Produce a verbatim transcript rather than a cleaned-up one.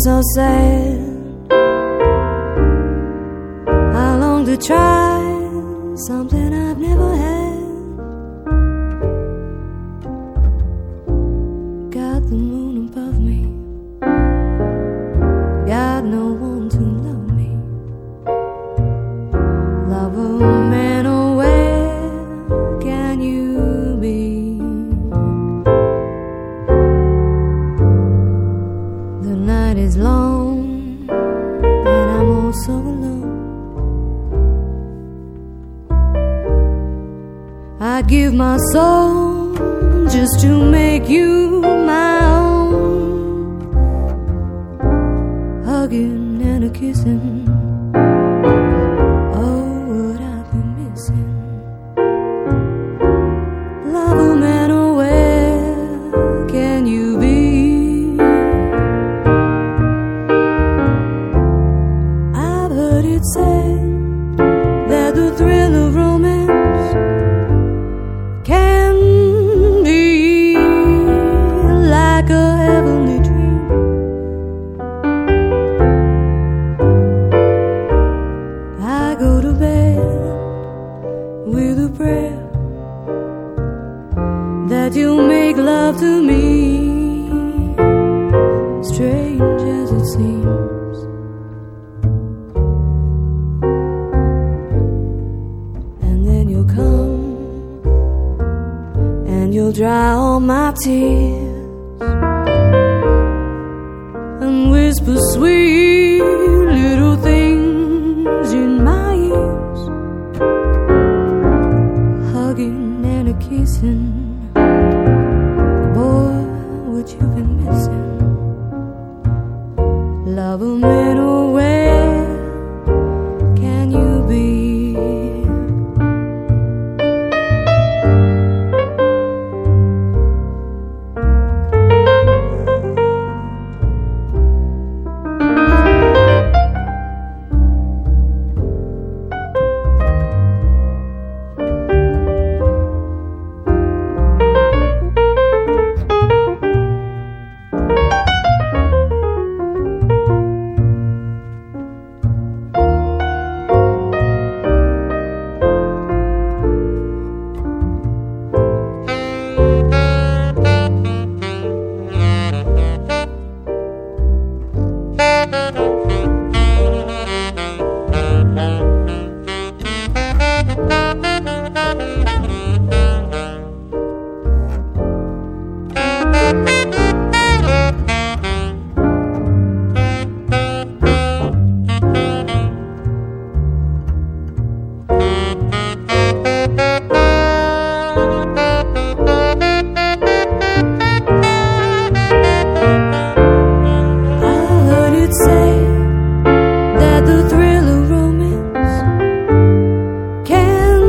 so sad. I long to try something I've never had. Got the moon above me, got no one to love me. Lover, man, oh where can you be? The night is long and I'm all so alone. I'd give my soul just to make you my own. Hugging and a kissing, oh, what I've been missing. Lover, man, oh where can you be? I've heard it said that the thrill of romance can be like a heavenly dream. I go to bed with a prayer that you'll make love to me, strange as it seems. And then you'll come and you'll dry all my tears and whisper sweet little things in my ears, hugging and a kissing. Boy, what you've been missing. Lover, man, oh where can you be? Thank you.